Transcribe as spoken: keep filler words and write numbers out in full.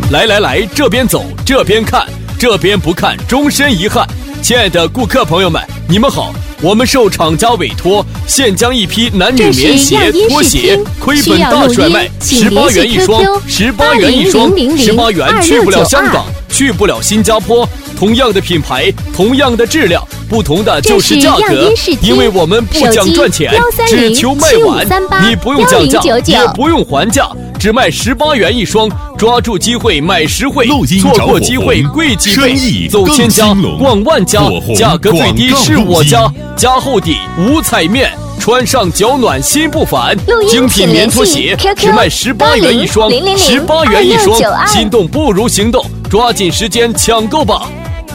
来来来，这边走，这边看，这边不看，终身遗憾。亲爱的顾客朋友们，你们好，我们受厂家委托，现将一批男女棉鞋、拖鞋亏本大甩卖，十八元一双，十八元一双，十八元去不了香港，去不了新加坡。同样的品牌，同样的质量，不同的就是价格。因为我们不讲赚钱，只求卖完。你不用讲价，也不用还价，只卖十八元一双。抓住机会买实惠，错过机会贵几倍。走千家，逛万家，价格最低是我家。加厚底五彩面，穿上脚暖心不烦。精品棉拖鞋只卖十八元一双，十八元一双，心动不如行动，抓紧时间抢购吧。